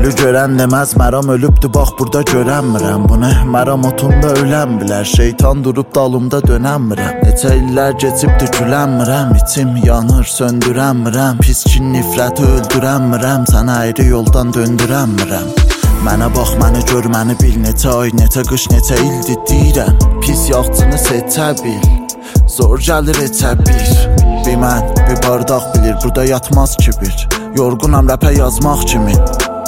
Ölü görən deməz məram ölübdü, bax burada görənmirəm bunu. Məram otunda ölən bilər, şeytan durub dalımda dönənmirəm. Neçə illər keçibdi gülənmirəm, içim yanır söndürənmirəm. Pis kin nifrəti öldürənmirəm, sənə ayrı yoldan döndürənmirəm. Mənə bax, məni gör, məni bil, neçə ay, neçə qış, neçə ildir deyirəm. Pis yaxçını seçə bil, zor gəlir eçə bir. Bir mən, bir bardaq bilir, burada yatmaz ki bir. Yorğunam rəpə yazmaq kimin,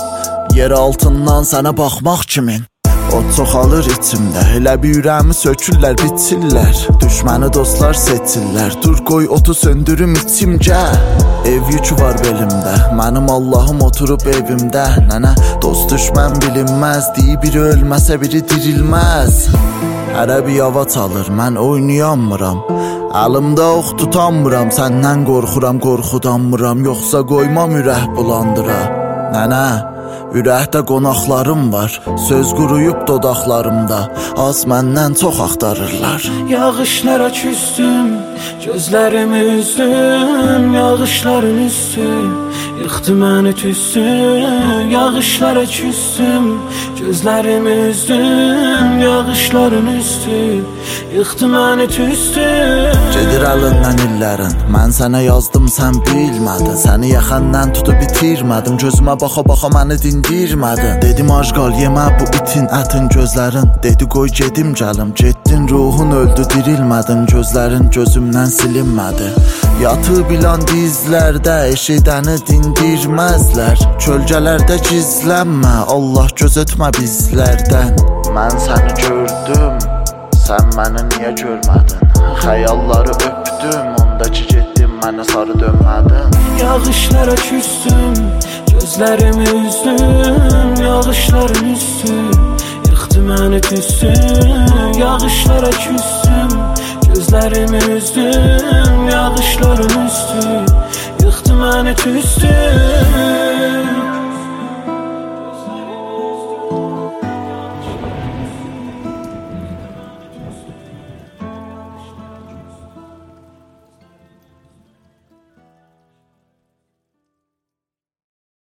yer altından sənə baxmaq kimin. O çoxalır içimdə, elə bir ürəyimi sökürlər, bitirlər. Düşməni dostlar seçirlər, dur qoy otu söndürüm içim gəl. Ev yükü var belimdə, mənim Allahım oturub evimdə. Nənə, dost düşmən bilinməz, deyi biri ölməsə biri dirilməz. Hərə bir yava çalır, mən oynayamıram, əlimdə ox tutanmıram. Səndən qorxuram, qorxudanmıram, yoxsa qoymam ürək bulandıra. Nənə, ürəkdə qonaqlarım var, söz quruyub dodaqlarımda, az məndən çox axtarırlar. Yağışlara küstüm, gözlərimi üzdüm, yağışların üstü yıxdı məni tüstü. Yağışlara küstüm, gözlərimi üzdüm, yağışların üstü yıxdı məni tüstü. Gedir əlindən illərin, mən sənə yazdım, sən bilmədin. Səni yaxandan tutub bitirmədim, gözümə baxa-baxa məni dindirmədin. Dedim acqal yemə bu itin ətin gözlərin, dedi qoy gedim gəlim. Getdin ruhun öldü, dirilmədin, gözlərin gözümdən silinmədi. Yatıb ilan dizlərdə, eşidəni dindirməzlər. Kölgələrdə gizlənmə, Allah göz etmə bizlərdən. Mən səni gördüm, sən məni niyə görmədin? Xəyalları öpdüm, onda ki getdim, mənə sarı dönmədin. Yağışlara küstüm, gözlərimi üzdüm, yağışların üstü yıxdı məni tüstü. Yağışlara küstüm, gözlərimi üzdüm, yağışların üstü yıxdı məni tüstü.